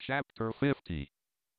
Chapter 50.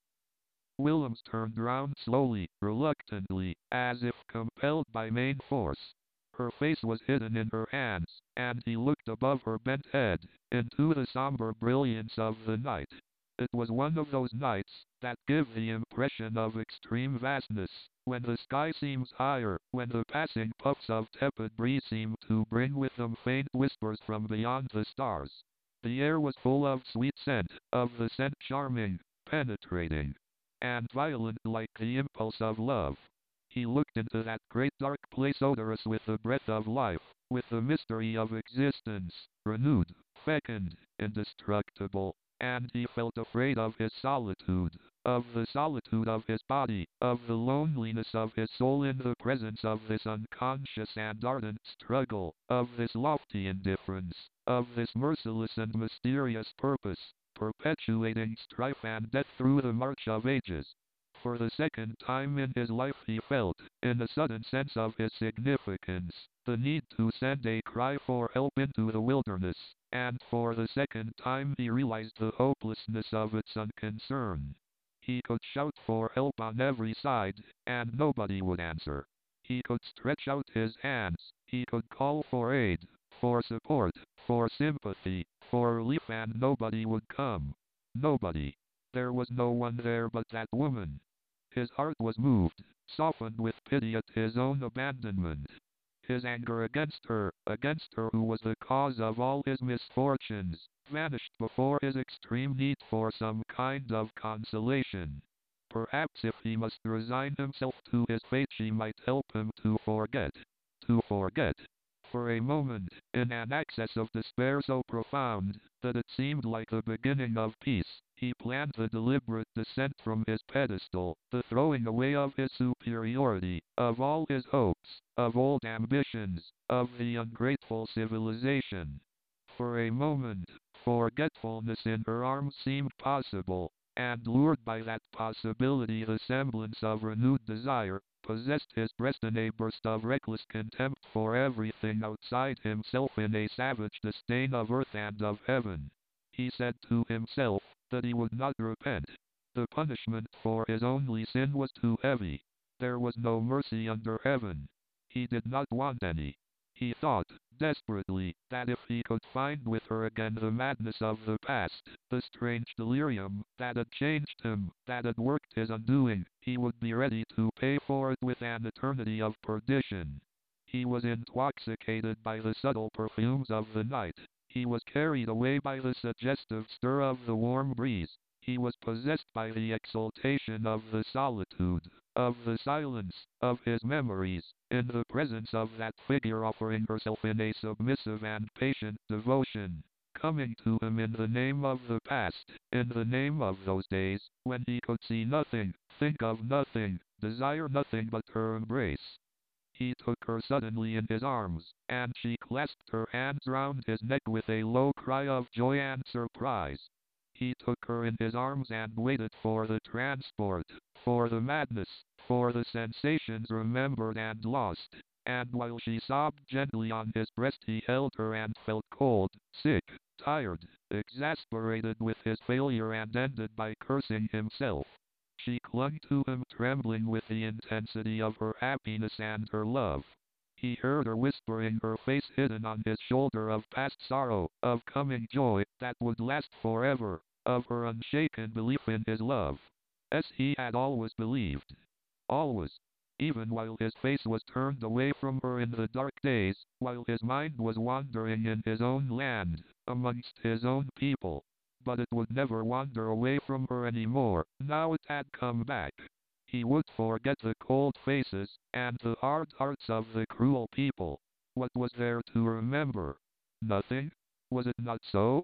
Willems turned round slowly, reluctantly, as if compelled by main force. Her face was hidden in her hands, and he looked above her bent head, into the somber brilliance of the night. It was one of those nights that give the impression of extreme vastness, when the sky seems higher, when the passing puffs of tepid breeze seem to bring with them faint whispers from beyond the stars. The air was full of sweet scent, of the scent charming, penetrating, and violent like the impulse of love. He looked into that great dark place odorous with the breath of life, with the mystery of existence, renewed, fecund, indestructible, and he felt afraid of his solitude, of the solitude of his body, of the loneliness of his soul in the presence of this unconscious and ardent struggle, of this lofty indifference, of this merciless and mysterious purpose, perpetuating strife and death through the march of ages. For the second time in his life he felt, in a sudden sense of his significance, the need to send a cry for help into the wilderness, and for the second time he realized the hopelessness of its unconcern. He could shout for help on every side, and nobody would answer. He could stretch out his hands, he could call for aid, for support, for sympathy, for relief, and nobody would come. Nobody. There was no one there but that woman. His heart was moved, softened with pity at his own abandonment. His anger against her who was the cause of all his misfortunes, vanished before his extreme need for some kind of consolation. Perhaps if he must resign himself to his fate she might help him to forget. To forget. For a moment, in an access of despair so profound that it seemed like the beginning of peace, he planned the deliberate descent from his pedestal, the throwing away of his superiority, of all his hopes, of old ambitions, of the ungrateful civilization. For a moment, forgetfulness in her arms seemed possible, and lured by that possibility the semblance of renewed desire possessed his breast in a burst of reckless contempt for everything outside himself, in a savage disdain of earth and of heaven. He said to himself that he would not repent. The punishment for his only sin was too heavy. There was no mercy under heaven. He did not want any. He thought, desperately, that if he could find with her again the madness of the past, the strange delirium that had changed him, that had worked his undoing, he would be ready to pay for it with an eternity of perdition. He was intoxicated by the subtle perfumes of the night. He was carried away by the suggestive stir of the warm breeze. He was possessed by the exaltation of the solitude, of the silence, of his memories, in the presence of that figure offering herself in a submissive and patient devotion, coming to him in the name of the past, in the name of those days, when he could see nothing, think of nothing, desire nothing but her embrace. He took her suddenly in his arms, and she clasped her hands round his neck with a low cry of joy and surprise. He took her in his arms and waited for the transport, for the madness, for the sensations remembered and lost, and while she sobbed gently on his breast he held her and felt cold, sick, tired, exasperated with his failure, and ended by cursing himself. She clung to him, trembling with the intensity of her happiness and her love. He heard her whispering, her face hidden on his shoulder, of past sorrow, of coming joy that would last forever, of her unshaken belief in his love. As he had always believed. Always. Even while his face was turned away from her in the dark days, while his mind was wandering in his own land, amongst his own people. But it would never wander away from her any more, now it had come back. He would forget the cold faces, and the hard hearts of the cruel people. What was there to remember? Nothing? Was it not so?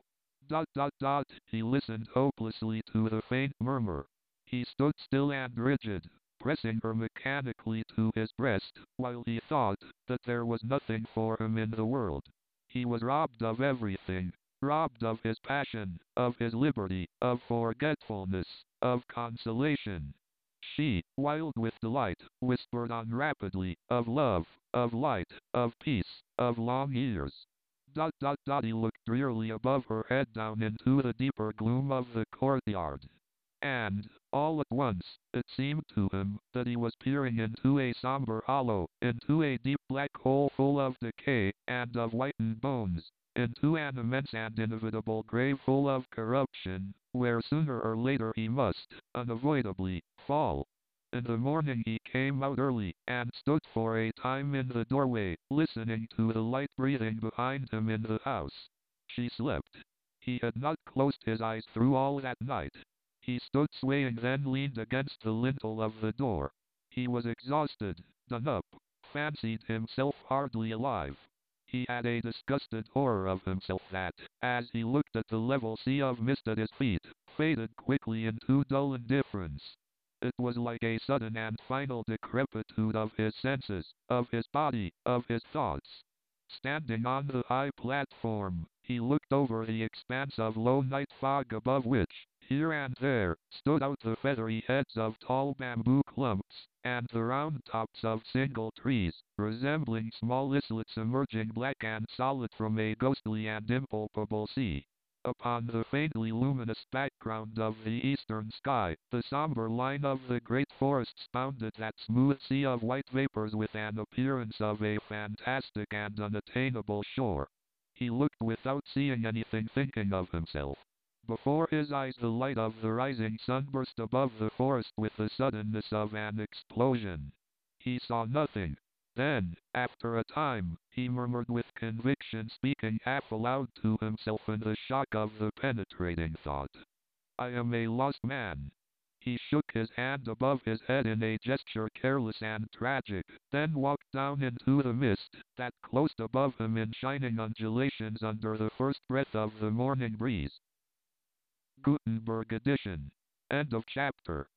He listened hopelessly to the faint murmur. He stood still and rigid, pressing her mechanically to his breast, while he thought that there was nothing for him in the world. He was robbed of everything. Robbed of his passion, of his liberty, of forgetfulness, of consolation. She, wild with delight, whispered on rapidly, of love, of light, of peace, of long years. He looked drearily above her head down into the deeper gloom of the courtyard. And, all at once, it seemed to him that he was peering into a somber hollow, into a deep black hole full of decay and of whitened bones, into an immense and inevitable grave full of corruption, where sooner or later he must, unavoidably, fall. In the morning he came out early, and stood for a time in the doorway, listening to the light breathing behind him in the house. She slept. He had not closed his eyes through all that night. He stood swaying, then leaned against the lintel of the door. He was exhausted, done up, fancied himself hardly alive. He had a disgusted horror of himself that, as he looked at the level sea of mist at his feet, faded quickly into dull indifference. It was like a sudden and final decrepitude of his senses, of his body, of his thoughts. Standing on the high platform, he looked over the expanse of low night fog above which, here and there, stood out the feathery heads of tall bamboo clumps, and the round tops of single trees, resembling small islets emerging black and solid from a ghostly and impalpable sea. Upon the faintly luminous background of the eastern sky, the somber line of the great forests bounded that smooth sea of white vapors with an appearance of a fantastic and unattainable shore. He looked without seeing anything, thinking of himself. Before his eyes the light of the rising sun burst above the forest with the suddenness of an explosion. He saw nothing. Then, after a time, he murmured with conviction, speaking half aloud to himself in the shock of the penetrating thought, "I am a lost man." He shook his hand above his head in a gesture careless and tragic, then walked down into the mist that closed above him in shining undulations under the first breath of the morning breeze. Gutenberg edition. End of chapter.